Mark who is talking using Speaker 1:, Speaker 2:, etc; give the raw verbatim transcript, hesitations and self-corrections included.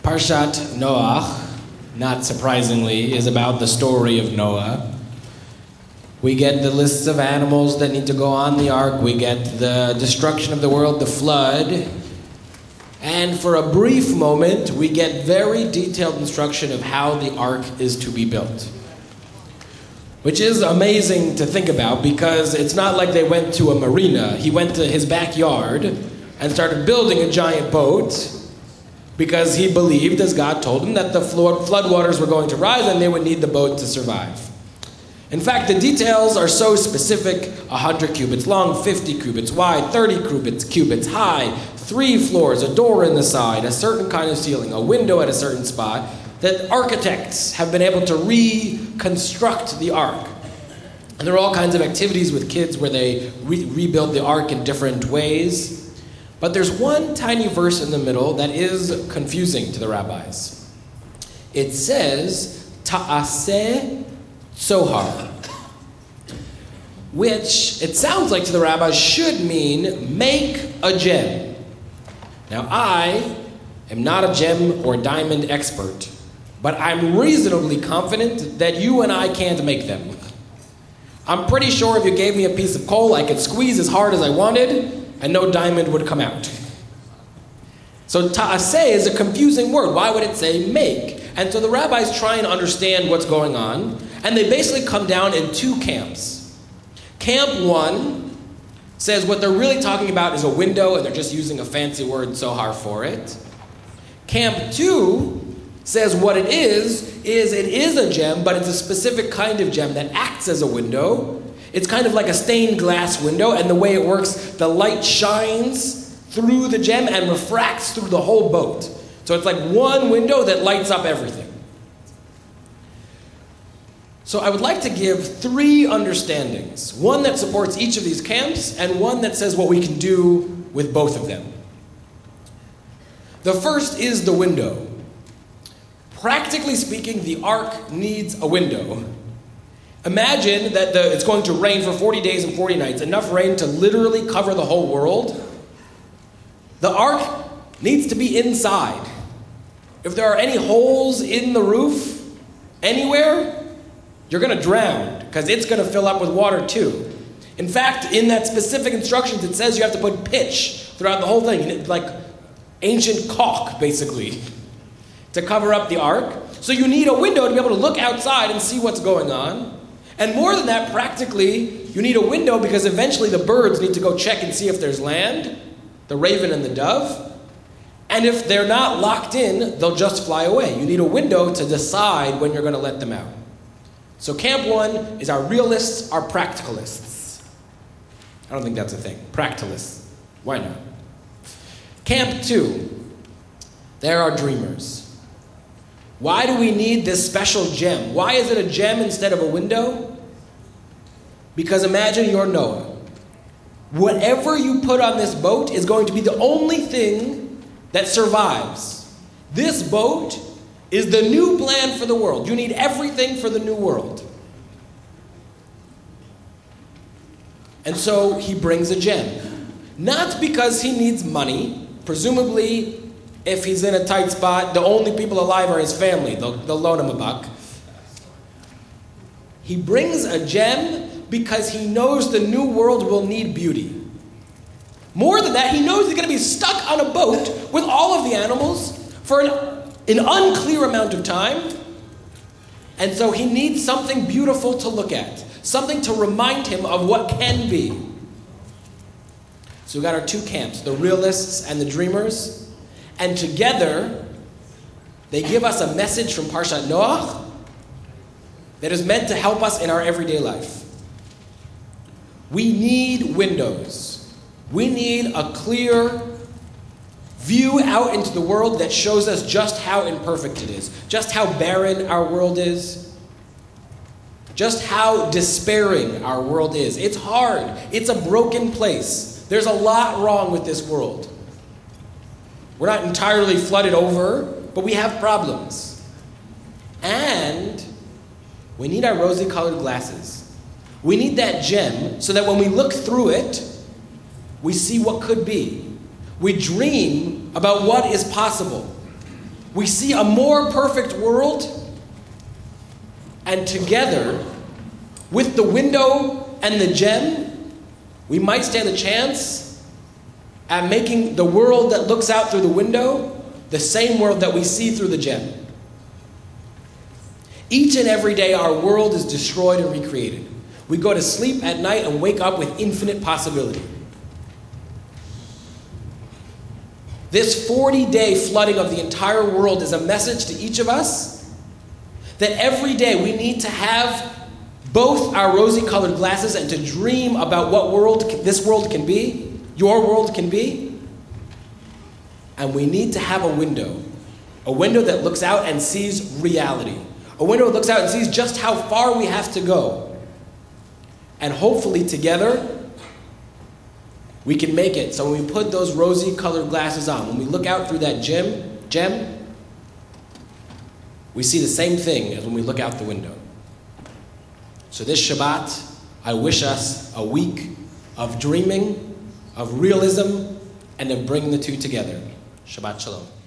Speaker 1: Parshat Noach, not surprisingly, is about the story of Noah. We get the lists of animals that need to go on the ark. We get the destruction of the world, the flood. And for a brief moment, we get very detailed instruction of how the ark is to be built. Which is amazing to think about because it's not like they went to a marina. He went to his backyard and started building a giant boat because he believed, as God told him, that the flood waters were going to rise and they would need the boat to survive. In fact, the details are so specific: one hundred cubits long, fifty cubits wide, thirty cubits, cubits high, three floors, a door in the side, a certain kind of ceiling, a window at a certain spot, that architects have been able to reconstruct the ark. And there are all kinds of activities with kids where they re- rebuild the ark in different ways. But there's one tiny verse in the middle that is confusing to the rabbis. It says, Ta'aseh Tzohar, which it sounds like to the rabbis should mean make a gem. Now I am not a gem or diamond expert, but I'm reasonably confident that you and I can't make them. I'm pretty sure if you gave me a piece of coal, I could squeeze as hard as I wanted, and no diamond would come out. So ta'aseh is a confusing word. Why would it say make? And so the rabbis try and understand what's going on, and they basically come down in two camps. Camp one says what they're really talking about is a window, and they're just using a fancy word, sohar, for it. Camp two says what it is, is it is a gem, but it's a specific kind of gem that acts as a window. It's kind of like a stained glass window, and the way it works, the light shines through the gem and refracts through the whole boat. So it's like one window that lights up everything. So I would like to give three understandings. One that supports each of these camps, and one that says what we can do with both of them. The first is the window. Practically speaking, the ark needs a window. Imagine that the, it's going to rain for forty days and forty nights, enough rain to literally cover the whole world. The ark needs to be inside. If there are any holes in the roof anywhere, you're going to drown because it's going to fill up with water too. In fact, in that specific instructions, it says you have to put pitch throughout the whole thing, like ancient caulk, basically, to cover up the ark. So you need a window to be able to look outside and see what's going on. And more than that, practically, you need a window because eventually the birds need to go check and see if there's land, the raven and the dove. And if they're not locked in, they'll just fly away. You need a window to decide when you're going to let them out. So camp one is our realists, our practicalists. I don't think that's a thing. Practicalists. Why not? Camp two, there are dreamers. Why do we need this special gem? Why is it a gem instead of a window? Because imagine you're Noah. Whatever you put on this boat is going to be the only thing that survives. This boat is the new plan for the world. You need everything for the new world. And so he brings a gem. Not because he needs money. Presumably, if he's in a tight spot, the only people alive are his family. They'll, they'll loan him a buck. He brings a gem because he knows the new world will need beauty. More than that, he knows he's going to be stuck on a boat with all of the animals for an, an unclear amount of time. And so he needs something beautiful to look at. Something to remind him of what can be. So we've got our two camps, the realists and the dreamers. And together, they give us a message from Parshat Noach that is meant to help us in our everyday life. We need windows. We need a clear view out into the world that shows us just how imperfect it is, just how barren our world is, just how despairing our world is. It's hard. It's a broken place. There's a lot wrong with this world. We're not entirely flooded over, but we have problems. And we need our rosy-colored glasses. We need that gem so that when we look through it, we see what could be. We dream about what is possible. we see a more perfect world, and together, with the window and the gem, we might stand a chance at making the world that looks out through the window the same world that we see through the gem. Each and every day, our world is destroyed and recreated. We go to sleep at night and wake up with infinite possibility. This forty-day flooding of the entire world is a message to each of us that every day we need to have both our rosy-colored glasses and to dream about what world this world can be, your world can be. And we need to have a window, a window that looks out and sees reality, a window that looks out and sees just how far we have to go. And hopefully together, we can make it. So when we put those rosy-colored glasses on, when we look out through that gem, gem, we see the same thing as when we look out the window. So this Shabbat, I wish us a week of dreaming, of realism, and of bringing the two together. Shabbat Shalom.